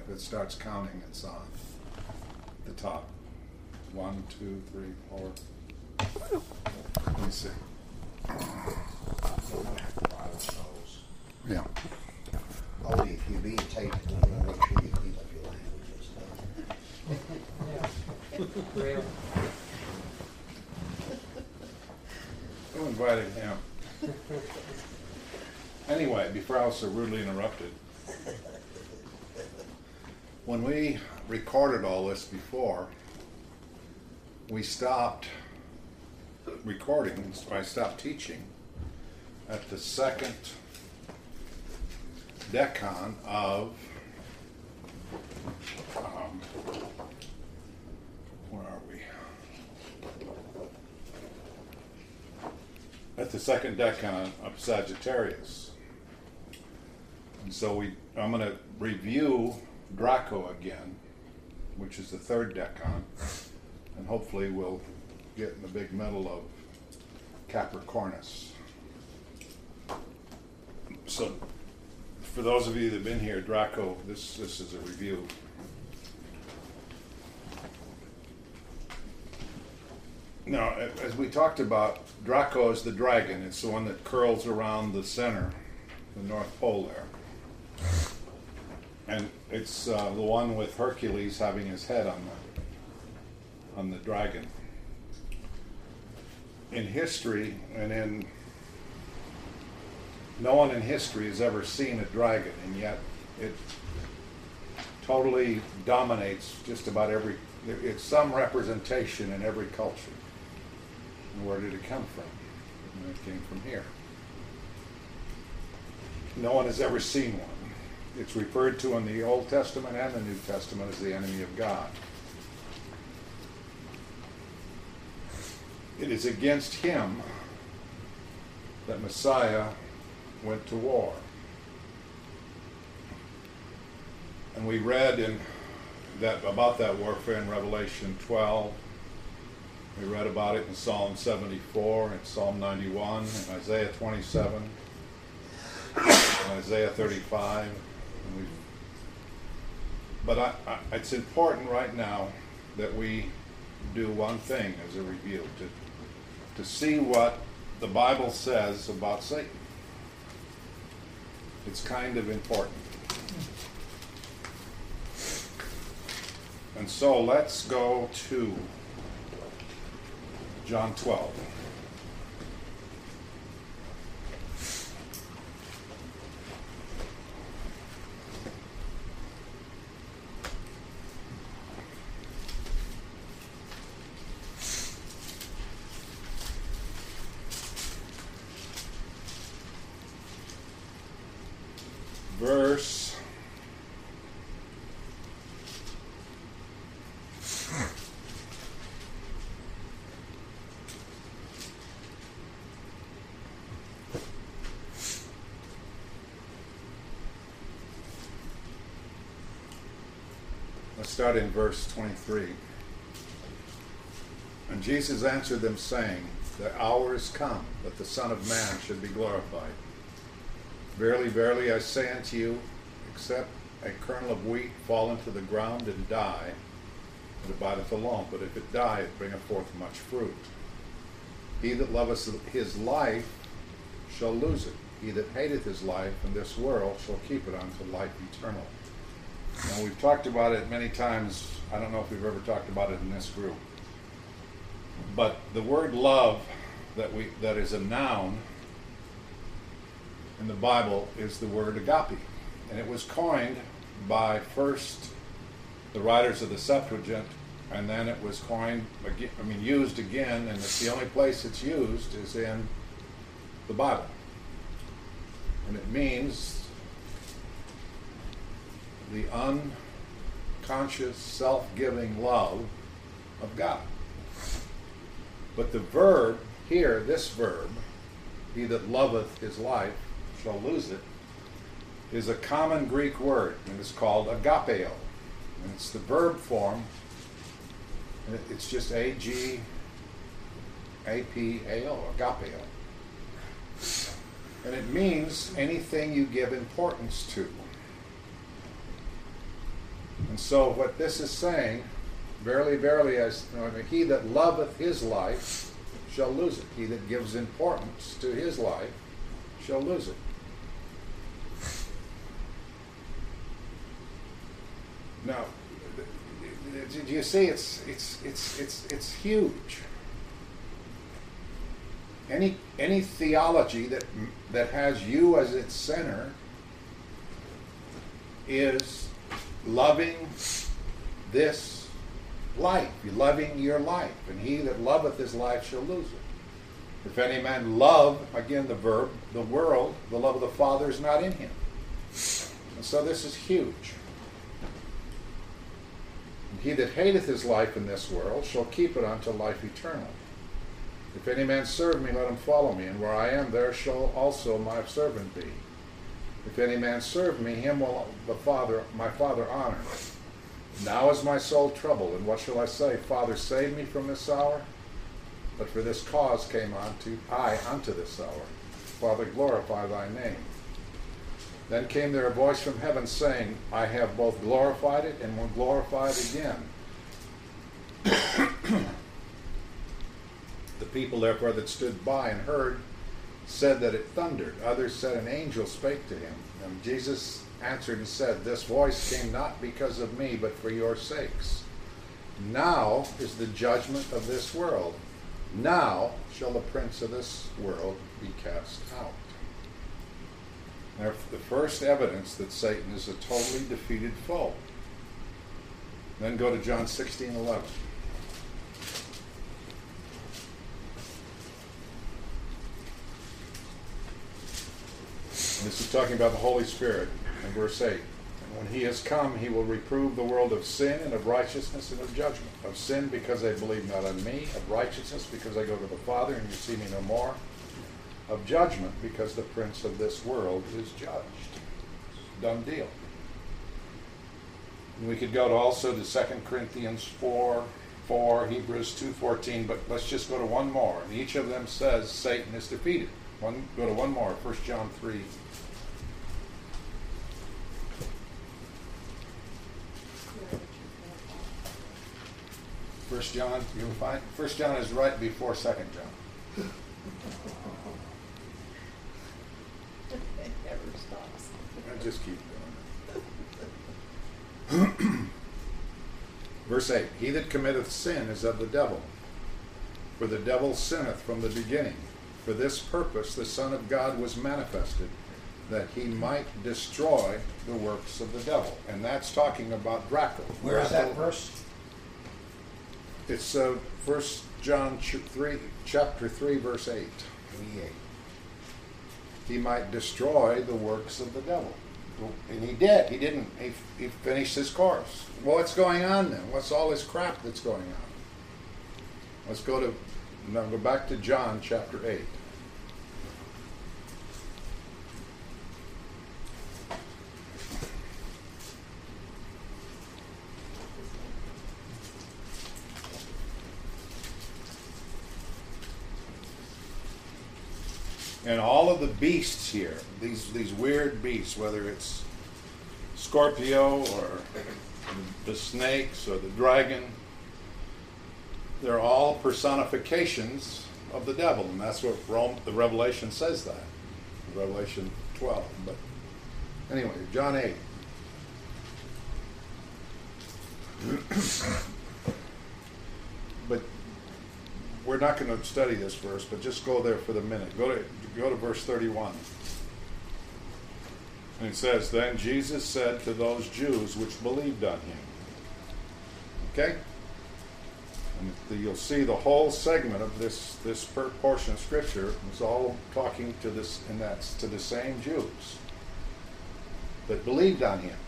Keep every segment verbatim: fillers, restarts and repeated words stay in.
if it starts counting, it's on the top. One, two, three, four. Let me see. Yeah. Only if you're being taped, you want to make sure you clean up your language. Real. Who invited him? Anyway, before I was so rudely interrupted, when we recorded all this before, we stopped recording, I stopped teaching at the second decon of, um, where are we? At the second decon of Sagittarius. And so we, I'm going to review Draco again, which is the third decon, and hopefully we'll get in the big middle of Capricornus. So, for those of you that have been here, Draco, this this is a review. Now, as we talked about, Draco is the dragon. It's the one that curls around the center, the North Pole there. And it's uh, the one with Hercules having his head on the, on the dragon. In history, and in no one in history has ever seen a dragon, and yet it totally dominates just about every, it's some representation in every culture. And where did it come from? And it came from here. No one has ever seen one. It's referred to in the Old Testament and the New Testament as the enemy of God. It is against him that Messiah went to war. And we read in that about that warfare in Revelation twelve. We read about it in Psalm seventy-four, and Psalm ninety-one, and Isaiah twenty-seven, and Isaiah thirty-five. And we, but I, I, it's important right now that we do one thing as a review, to, to see what the Bible says about Satan. It's kind of important. And so let's go to John twelve. Verse Let's start in verse twenty-three. And Jesus answered them, saying, the hour is come that the Son of Man should be glorified. Verily, verily, I say unto you, except a kernel of wheat fall into the ground and die, it abideth alone. But if it die, it bringeth forth much fruit. He that loveth his life shall lose it. He that hateth his life in this world shall keep it unto life eternal. Now, we've talked about it many times. I don't know if we've ever talked about it in this group. But the word love that we that is a noun in the Bible is the word agape. And it was coined by first the writers of the Septuagint, and then it was coined, again, I mean used again, and it's the only place it's used is in the Bible. And it means the unconscious, self-giving love of God. But the verb here, this verb, he that loveth his life shall lose it, is a common Greek word, and it's called agapeo. And it's the verb form, and it's just A G A P A O, agapeo. And it means anything you give importance to. And so what this is saying, verily, verily, as I mean, he that loveth his life shall lose it. He that gives importance to his life shall lose it. Now, do you see? It's it's it's it's it's huge. Any any theology that that has you as its center is loving this life, loving your life, and he that loveth his life shall lose it. If any man love, again the verb, the world, the love of the Father is not in him. And so this is huge. And he that hateth his life in this world shall keep it unto life eternal. If any man serve me, let him follow me, and where I am, there shall also my servant be. If any man serve me, him will the Father, my Father honor. Now is my soul troubled, and what shall I say? Father, save me from this hour. But for this cause came unto I unto this hour. Father, glorify thy name. Then came there a voice from heaven, saying, I have both glorified it and will glorify it again. The people, therefore, that stood by and heard, said that it thundered. Others said, an angel spake to him. And Jesus answered and said, this voice came not because of me, but for your sakes. Now is the judgment of this world. Now shall the prince of this world be cast out. Now, the first evidence that Satan is a totally defeated foe. Then go to John sixteen eleven. And this is talking about the Holy Spirit in verse eight. And when he has come, he will reprove the world of sin and of righteousness and of judgment. Of sin, because they believe not on me. Of righteousness, because I go to the Father and you see me no more. Of judgment, because the prince of this world is judged. Done deal. And we could go to also to Second Corinthians four, four, Hebrews two fourteen, but let's just go to one more. And each of them says Satan is defeated. One, go to one more, First John three. First John, you'll find First John is right before Second John. It never stops. I just keep going. Verse eight, he that committeth sin is of the devil, for the devil sinneth from the beginning. For this purpose the Son of God was manifested, that he might destroy the works of the devil. And that's talking about Draco. Where is that verse? It's uh, First John three, chapter three, verse eight. twenty-eight. He might destroy the works of the devil. And he did. He didn't. He, he finished his course. Well, what's going on then? What's all this crap that's going on? Let's go to, now go back to John chapter eight. And all of the beasts here, these these weird beasts, whether it's Scorpio or the snakes or the dragon, they're all personifications of the devil, and that's what Rome, the Revelation says that, Revelation twelve. But anyway, John eight. But we're not going to study this verse, but just go there for the minute. Go to go to verse thirty-one. And it says, then Jesus said to those Jews which believed on him. Okay? And the, you'll see the whole segment of this this per portion of Scripture is all talking to this, and that's to the same Jews that believed on him.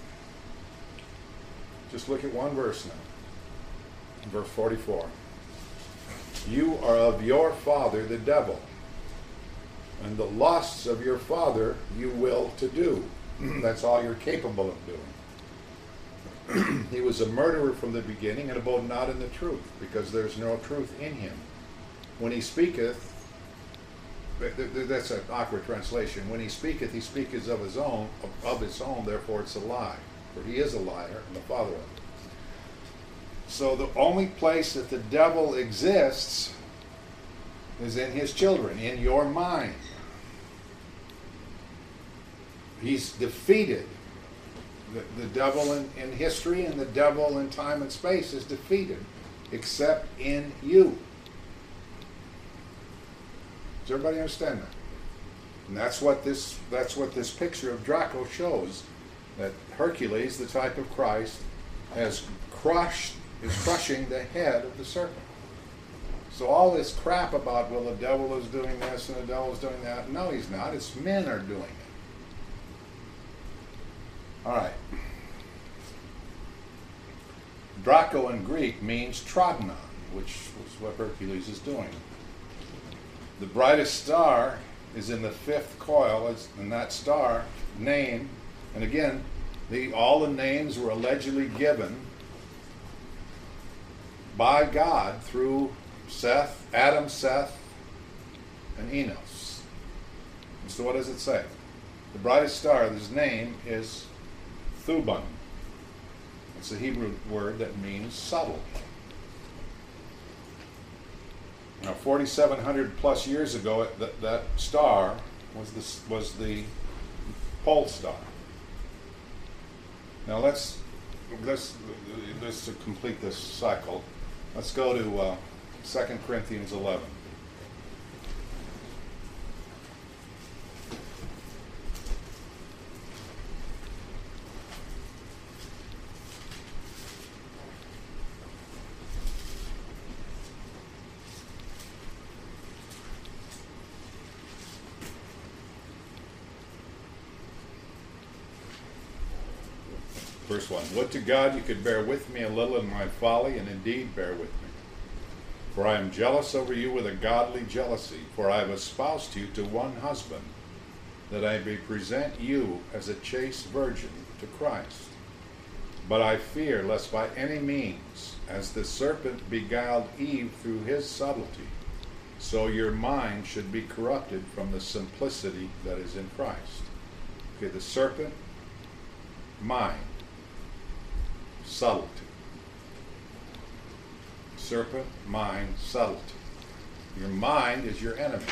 Just look at one verse now. Verse forty-four. You are of your father the devil, and the lusts of your father you will to do. That's all you're capable of doing. He was a murderer from the beginning, and abode not in the truth, because there's no truth in him. When he speaketh, that's an awkward translation. When he speaketh, he speaketh of his own, of his own, therefore it's a lie. for he is a liar and the father of it. So the only place that the devil exists is in his children, in your mind. He's defeated. The, the devil in, in history and the devil in time and space is defeated, except in you. Does everybody understand that? And that's what this that's what this picture of Draco shows. That Hercules, the type of Christ, has crushed is crushing the head of the serpent. So all this crap about, well, the devil is doing this and the devil is doing that. No, he's not. It's men are doing it. All right. Draco in Greek means trodden on, which is what Hercules is doing. The brightest star is in the fifth coil, and that star name, and again, the, all the names were allegedly given by God through Seth, Adam, Seth, and Enos. And so what does it say? The brightest star, his name is Thuban. It's a Hebrew word that means subtle. Now, forty-seven hundred plus years ago, that, that star was the, was the pole star. Now let's, let's, let's to complete this cycle, let's go to uh, Second Corinthians eleven. Verse one, would to God you could bear with me a little in my folly, and indeed bear with me. For I am jealous over you with a godly jealousy, for I have espoused you to one husband, that I may present you as a chaste virgin to Christ. But I fear lest by any means, as the serpent beguiled Eve through his subtlety, so your mind should be corrupted from the simplicity that is in Christ. Okay, the serpent, mind. Subtlety. Serpent, mind, subtlety. Your mind is your enemy.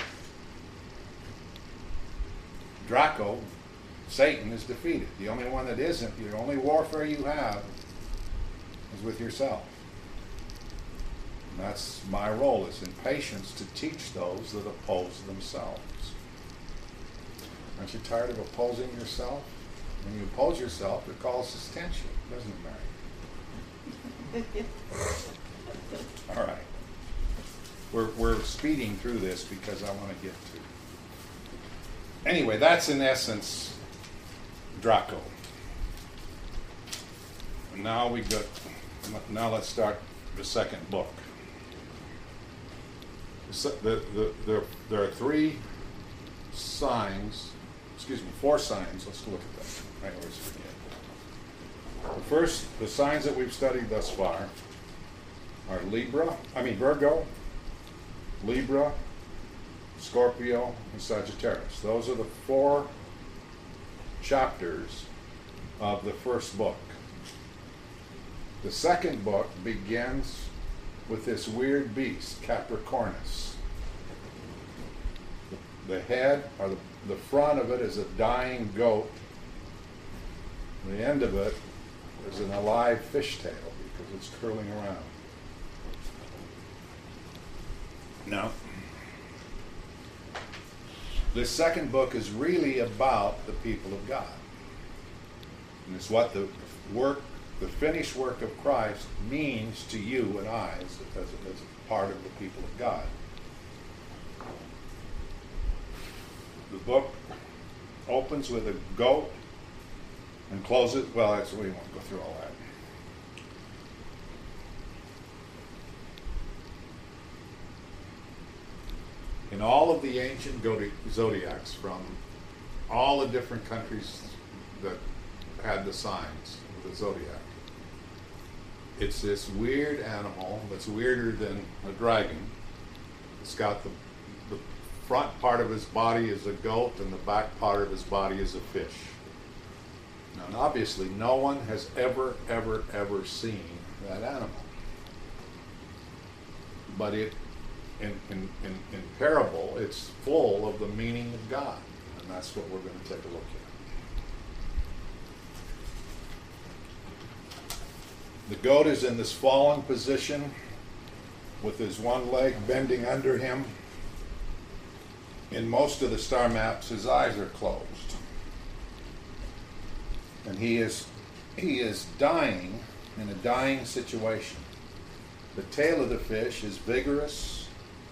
Draco, Satan, is defeated. The only one that isn't, the only warfare you have is with yourself. And that's my role, is in patience to teach those that oppose themselves. Aren't you tired of opposing yourself? When you oppose yourself, it causes tension, doesn't it, Mary? All right. We're, we're speeding through this because I want to get to. Anyway, that's in essence Draco. And now we got. Now let's start the second book. The, the, the, the, there are three signs. Excuse me, four signs. Let's look at them. I always forget. The first, the signs that we've studied thus far are Libra, I mean Virgo, Libra, Scorpio, and Sagittarius. Those are the four chapters of the first book. The second book begins with this weird beast, Capricornus. The, the head, or the, the front of it, is a dying goat. The end of it is an alive fishtail because it's curling around. Now, this second book is really about the people of God. And it's what the work, the finished work of Christ means to you and I as, as, as a part of the people of God. The book opens with a goat and closes, well, that's, we won't go through all that. In all of the ancient zodiacs from all the different countries that had the signs of the zodiac, it's this weird animal that's weirder than a dragon. It's got the, the front part of his body is a goat and the back part of his body is a fish. Now, and obviously, no one has ever, ever, ever seen that animal. But it, in, in, in, in parable, it's full of the meaning of God. And that's what we're going to take a look at. The goat is in this fallen position with his one leg bending under him. In most of the star maps, his eyes are closed. And he is, he is dying in a dying situation. The tail of the fish is vigorous,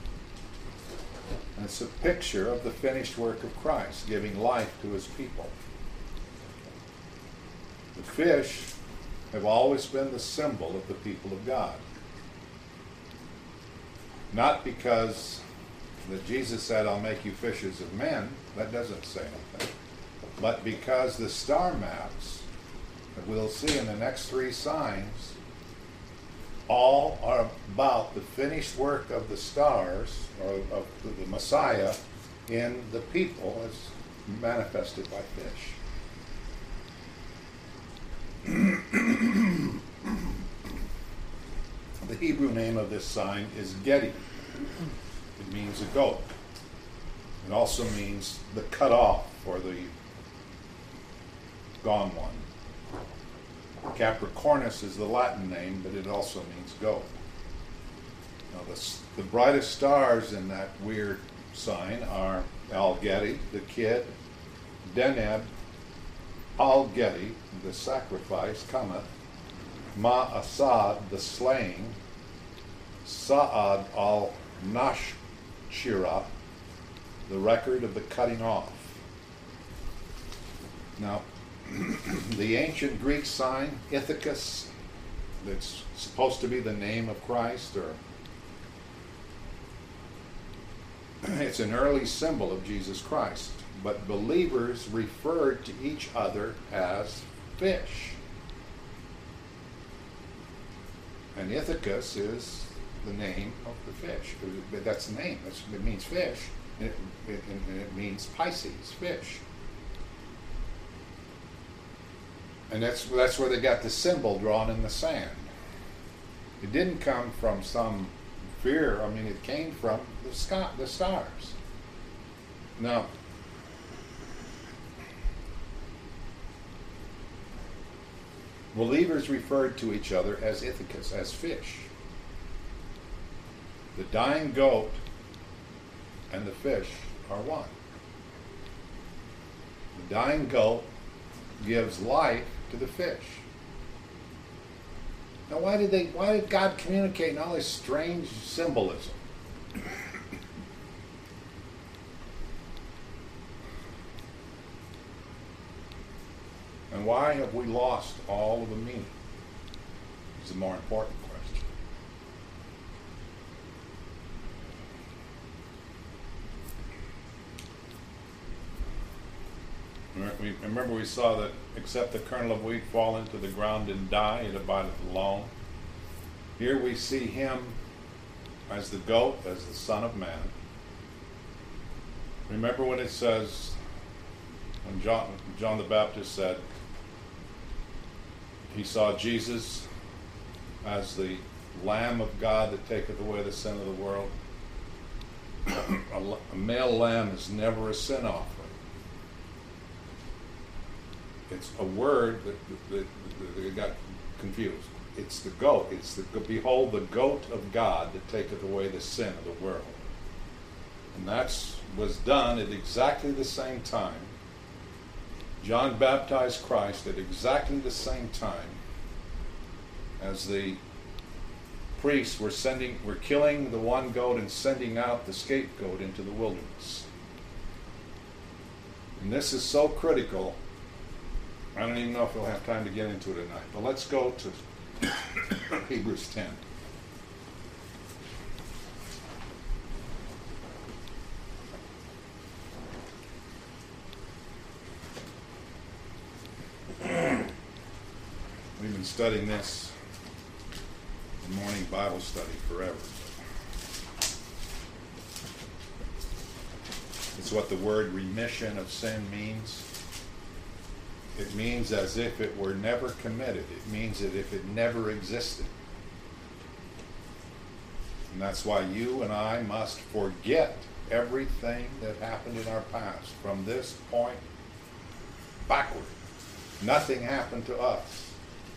and it's a picture of the finished work of Christ, giving life to his people. The fish have always been the symbol of the people of God. Not because that Jesus said, I'll make you fishers of men. That doesn't say anything. But because the star maps that we'll see in the next three signs all are about the finished work of the stars, or of the Messiah, in the people as manifested by fish. The Hebrew name of this sign is Gedi. It means a goat. It also means the cut off, or the gone one. Capricornus is the Latin name, but it also means goat. Now, the, the brightest stars in that weird sign are Al-Gedi, the kid, Deneb, Al-Gedi, the sacrifice, cometh, Ma-Asad, the slaying, Sa'ad al-Nashira, the record of the cutting off. Now, the ancient Greek sign, Ithacus, that's supposed to be the name of Christ, or it's an early symbol of Jesus Christ, but believers referred to each other as fish. And Ithacus is the name of the fish. That's the name. That's, it means fish. And it, it, and it means Pisces, fish. And that's, that's where they got the symbol drawn in the sand. It didn't come from some fear. I mean, it came from the sky, the stars. Now, believers referred to each other as Ithacus, as fish. The dying goat and the fish are one. The dying goat gives life to the fish. Now, why did they? Why did God communicate in all this strange symbolism? And why have we lost all of the meaning? Is the more important question. We, remember we saw that except the kernel of wheat fall into the ground and die, it abideth alone. Here we see him as the goat, as the Son of Man. Remember when it says, when John, John the Baptist said, he saw Jesus as the Lamb of God that taketh away the sin of the world. a, a male lamb is never a sin offering. It's a word that, that, that, that got confused. It's the goat. It's the, behold, the goat of God that taketh away the sin of the world. And that was done at exactly the same time. John baptized Christ at exactly the same time as the priests were sending, were killing the one goat and sending out the scapegoat into the wilderness. And this is so critical. I don't even know if we'll have time to get into it tonight, but let's go to Hebrews ten. We've been studying this in morning Bible study forever. It's what the word remission of sin means. It means as if it were never committed. It means that if it never existed. And that's why you and I must forget everything that happened in our past. From this point backward, nothing happened to us.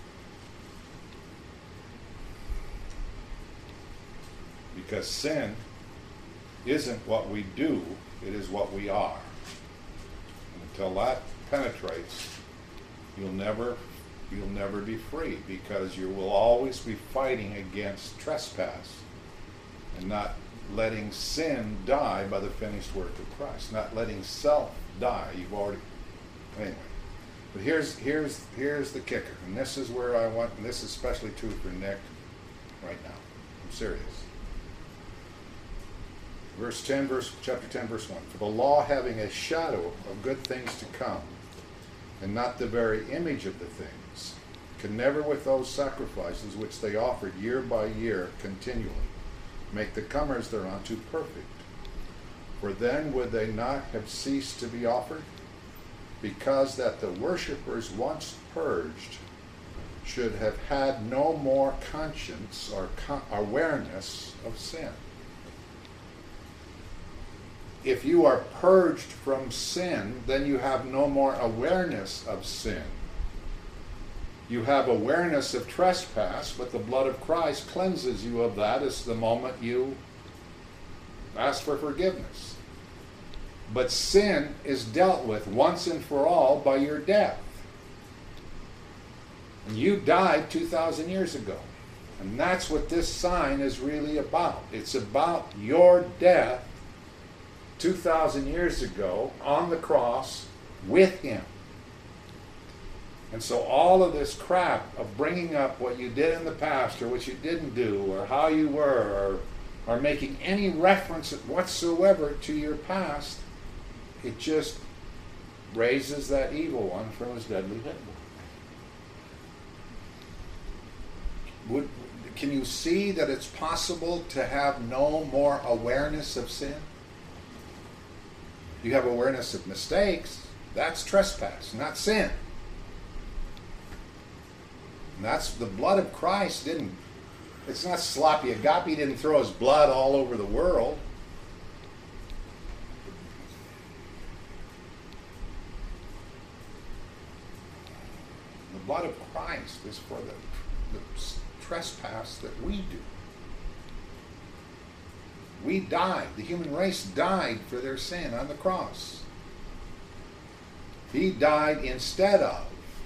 Because sin isn't what we do, it is what we are. And until that penetrates, you'll never you'll never be free, because you will always be fighting against trespass and not letting sin die by the finished work of Christ, not letting self die. You've already anyway. But here's here's here's the kicker, and this is where I want, and this is especially true for Nick right now. I'm serious. Verse ten, verse chapter ten, verse one. For the law, having a shadow of good things to come, and not the very image of the things, can never with those sacrifices which they offered year by year continually make the comers thereunto perfect. For then would they not have ceased to be offered? Because that the worshippers once purged should have had no more conscience or con- awareness of sin. If you are purged from sin, then you have no more awareness of sin. You have awareness of trespass, but the blood of Christ cleanses you of that as the moment you ask for forgiveness. But sin is dealt with once and for all by your death. And you died two thousand years ago. And that's what this sign is really about. It's about your death two thousand years ago on the cross with him. And so all of this crap of bringing up what you did in the past or what you didn't do or how you were or, or making any reference whatsoever to your past, it just raises that evil one from his deadly pit. Would, can you see that it's possible to have no more awareness of sin? You have awareness of mistakes. That's trespass, not sin. And that's the blood of Christ didn't, it's not sloppy agape, didn't throw his blood all over the world. The blood of Christ is for the, the trespass that we do. We died. The human race died for their sin on the cross. He died instead of.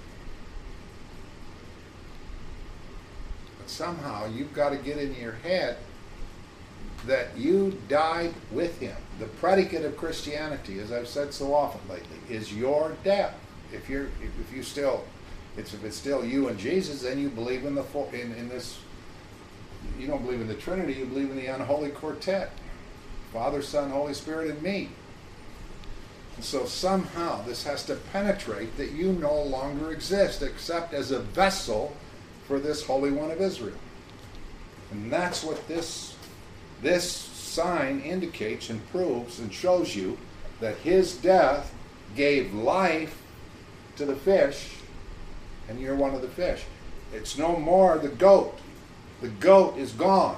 But somehow you've got to get in your head that you died with him. The predicate of Christianity, as I've said so often lately, is your death. If you're, if you still, it's if it's still you and Jesus, then you believe in the in, in this. You don't believe in the Trinity, you believe in the unholy quartet. Father, Son, Holy Spirit, and me. And so somehow this has to penetrate that you no longer exist except as a vessel for this Holy One of Israel. And that's what this, this sign indicates and proves and shows you, that his death gave life to the fish, and you're one of the fish. It's no more the goat. The goat is gone.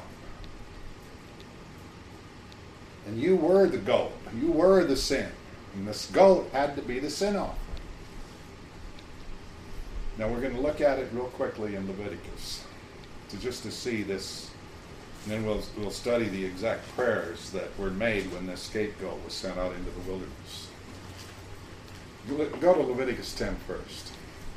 And you were the goat. You were the sin. And this goat had to be the sin offering. Now we're going to look at it real quickly in Leviticus, to just to see this, and then we'll we'll study the exact prayers that were made when this scapegoat was sent out into the wilderness. Go to Leviticus ten first.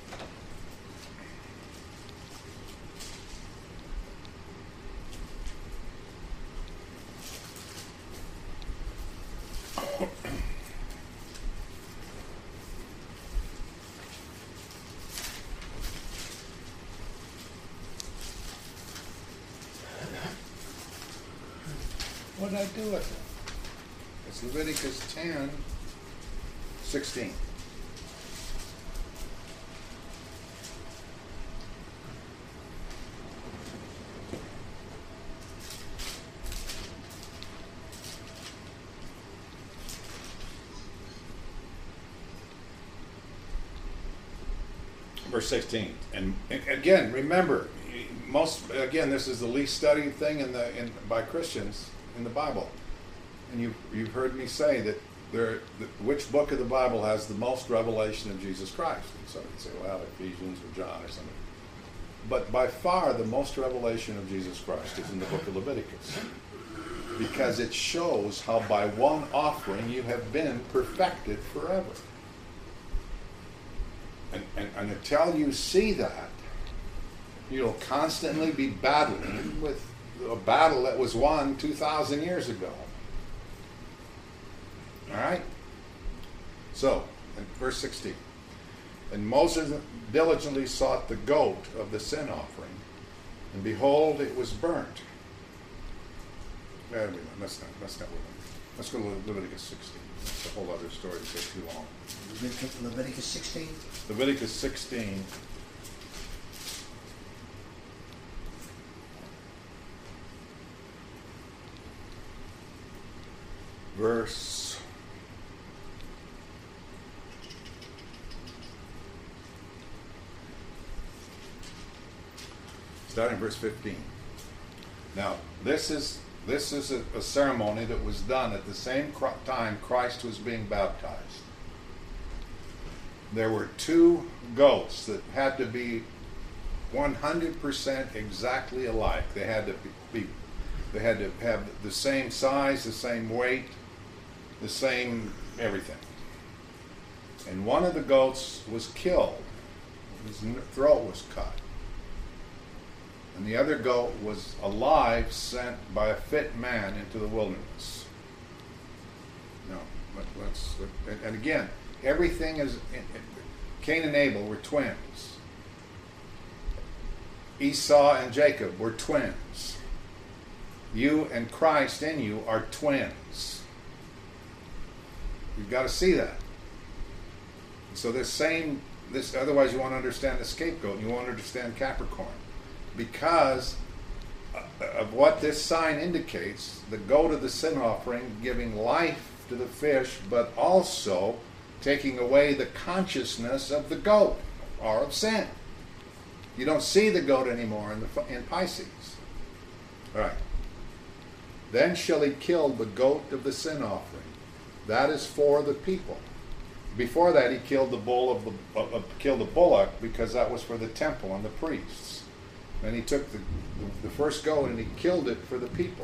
What did I do with it? It's Leviticus ten, sixteen. verse sixteen. And, and again, remember, most again, this is the least studied thing in the in by Christians in the Bible. And you you've heard me say that there, the, which book of the Bible has the most revelation of Jesus Christ? And so you say, well, Ephesians or John or something. But by far, the most revelation of Jesus Christ is in the book of Leviticus, because it shows how by one offering you have been perfected forever. And, and, and until you see that, you'll constantly be battling with a battle that was won two thousand years ago. All right? So, in verse sixteen. And Moses diligently sought the goat of the sin offering, and behold, it was burnt. Wait, that's not, that's not what Let's go to Leviticus sixteen. That's a whole other story. It's too long. Leviticus, Leviticus sixteen? Leviticus sixteen. Verse starting verse fifteen. Now, this is this is a, a ceremony that was done at the same cr- time Christ was being baptized. There were two goats that had to be one hundred percent exactly alike. They had to be, they had to have the same size, the same weight, the same everything. And one of the goats was killed. His throat was cut. And the other goat was alive, sent by a fit man into the wilderness. No, but let's, and, and again, everything is, Cain and Abel were twins. Esau and Jacob were twins. You and Christ in you are twins. You've got to see that. So this same, this otherwise you won't understand the scapegoat, and you won't understand Capricorn. Because of what this sign indicates, the goat of the sin offering giving life to the fish, but also taking away the consciousness of the goat, or of sin. You don't see the goat anymore in, the, in Pisces. All right. Then shall he kill the goat of the sin offering. That is for the people. Before that, he killed the bull of the uh, killed the bullock, because that was for the temple and the priests. Then he took the, the, the first goat and he killed it for the people.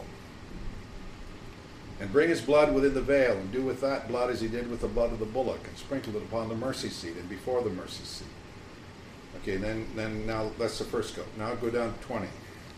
And bring his blood within the veil, and do with that blood as he did with the blood of the bullock, and sprinkle it upon the mercy seat and before the mercy seat. Okay, then then now that's the first goat. Now go down to twenty.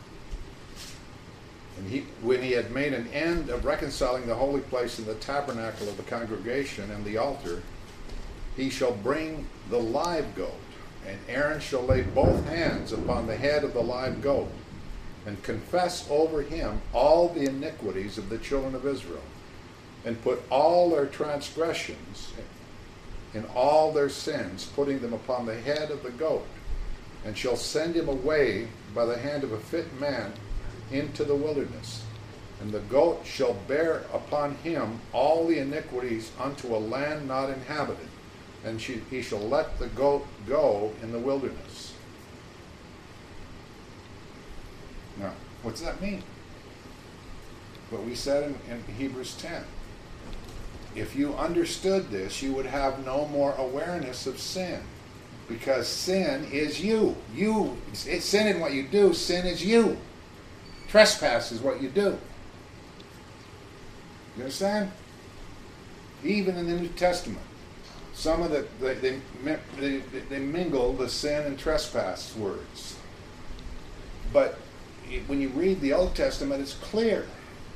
And he, when he had made an end of reconciling the holy place and the tabernacle of the congregation and the altar, he shall bring the live goat. And Aaron shall lay both hands upon the head of the live goat, and confess over him all the iniquities of the children of Israel, and put all their transgressions in all their sins, putting them upon the head of the goat, and shall send him away by the hand of a fit man into the wilderness. And the goat shall bear upon him all the iniquities unto a land not inhabited, and she, he shall let the goat go in the wilderness. Now, what does that mean? What we said in, in Hebrews ten. If you understood this, you would have no more awareness of sin. Because sin is you. You, it's sin in what you do, sin is you. Trespass is what you do. You understand? Even in the New Testament. Some of the, they, they, they, they mingle the sin and trespass words. But when you read the Old Testament, it's clear.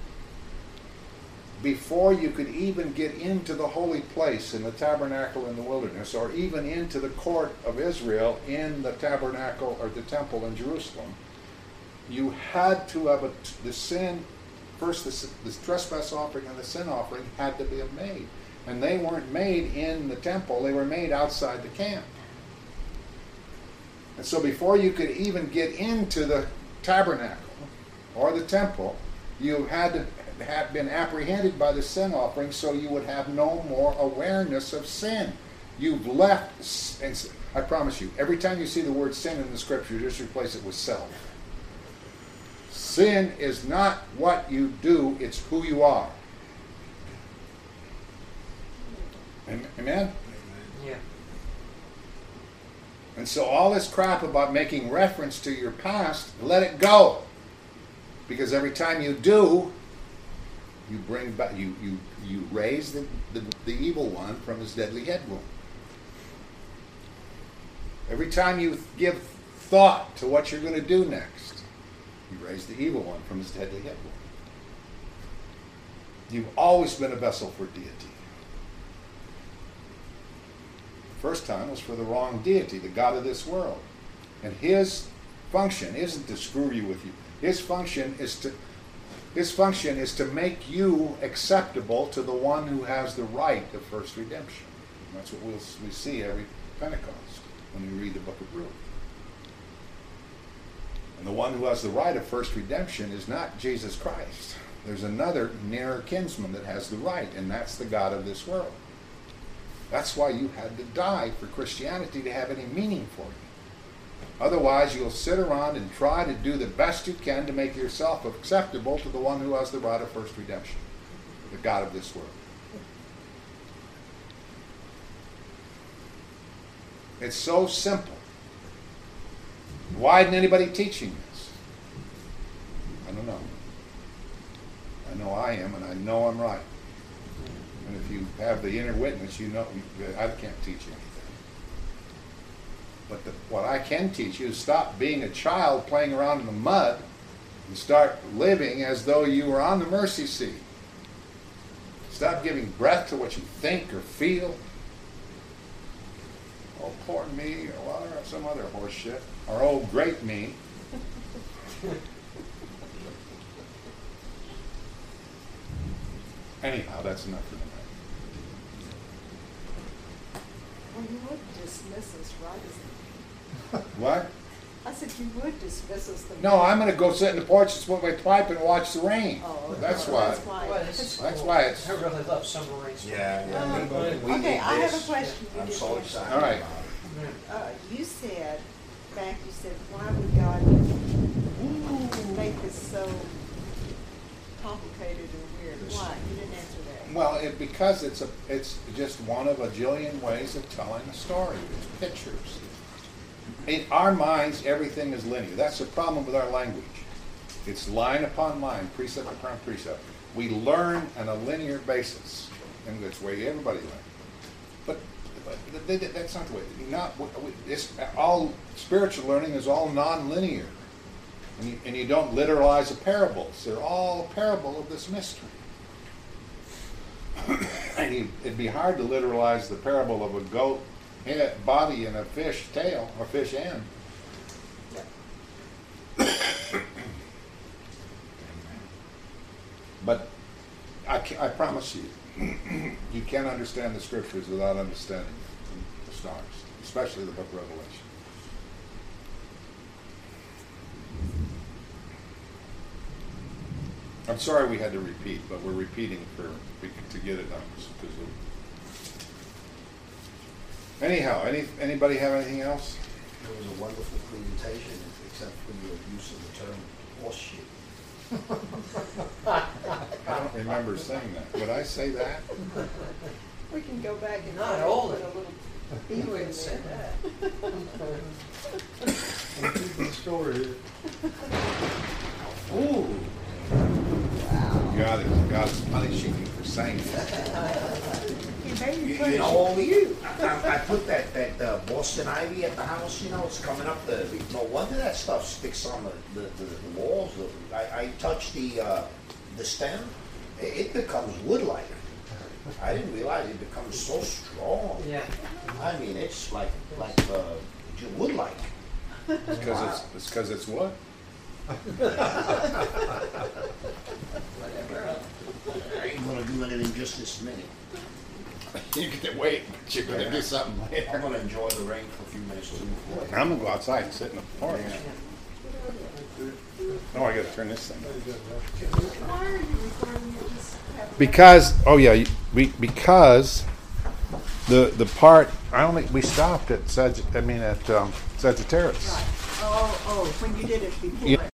Before you could even get into the holy place in the tabernacle in the wilderness, or even into the court of Israel in the tabernacle or the temple in Jerusalem, you had to have a, the sin, first the, the trespass offering and the sin offering had to be made. And they weren't made in the temple, they were made outside the camp. And so before you could even get into the tabernacle or the temple, you had to have been apprehended by the sin offering, so you would have no more awareness of sin. You've left, and I promise you, every time you see the word sin in the scripture, just replace it with self. Sin is not what you do, it's who you are. Amen? Yeah. And so all this crap about making reference to your past, let it go. Because every time you do, you bring back, you, you, you raise the, the, the evil one from his deadly head wound. Every time you give thought to what you're going to do next, you raise the evil one from his deadly head wound. You've always been a vessel for deity. The first time was for the wrong deity, the god of this world. And his function isn't to screw you with you. His function is to his function is to make you acceptable to the one who has the right of first redemption. And that's what we'll, we see every Pentecost when we read the book of Ruth. And the one who has the right of first redemption is not Jesus Christ. There's another nearer kinsman that has the right, and that's the god of this world. That's why you had to die for Christianity to have any meaning for you. Otherwise, you'll sit around and try to do the best you can to make yourself acceptable to the one who has the right of first redemption, the god of this world. It's so simple. Why isn't anybody teaching this? I don't know. I know I am, and I know I'm right. And if you have the inner witness, you know I can't teach you anything. But the, what I can teach you is stop being a child playing around in the mud and start living as though you were on the mercy seat. Stop giving breath to what you think or feel. Oh, poor me, or well, some other horse shit. Or oh, great me. Anyhow, that's enough for tonight. Well, you would dismiss us, right? What? I said you would dismiss us. The No, I'm going to go sit in the porch and smoke my pipe and watch the rain. Oh, okay. That's Well, why. That's why. Well, this is That's cool. why it's- I really love summer rains. Yeah, yeah. Uh, we- we okay, need I have this. a question. You I'm did so one. excited. All right. about it. Uh, you said, back you said, why would God make this so complicated and weird? Why? You didn't answer that. Well, it, because it's a, it's just one of a jillion ways of telling a story. It's pictures. In our minds, everything is linear. That's the problem with our language. It's line upon line, precept upon precept. We learn on a linear basis, and that's the way everybody learns. But, but th- th- that's not the way. Not it's all spiritual learning is all non-linear, and you, and you don't literalize the parables. They're all a parable of this mystery. And you, it'd be hard to literalize the parable of a goat head, body and a fish tail, or fish end. But I, ca- I promise you, you can't understand the scriptures without understanding the stars, especially the book of Revelation. I'm sorry we had to repeat, but we're repeating for to get it done. because of- Anyhow, any anybody have anything else? It was a wonderful presentation, except for your use of the term horseshit. I don't remember saying that. Would I say that? We can go back and Not put all a of it. little You beef in wouldn't say there. that. Keep the story. Ooh. God is God is punishing you for saying that. You made You, me you put know, only you. I, I put that, that uh, Boston ivy at the house, you know, it's coming up the, no wonder that stuff sticks on the, the, the, the walls. I, I touch the, uh, the stem, it, it becomes wood-like. I didn't realize it becomes so strong. Yeah. I mean, it's like, like, uh, wood-like. It's because it's it's because it's what? Whatever. I ain't gonna do anything just this minute. You can wait, but you're gonna do something I'm later. gonna enjoy the rain for a few minutes too. I'm gonna go outside and sit in the porch. No, I gotta turn this thing on. Why are you referring to just having? Because, oh yeah, you- we, because The, the part, I only, we stopped at Sag, I mean, at um, Sagittarius. Right. Oh, oh, when you did it before. Yeah.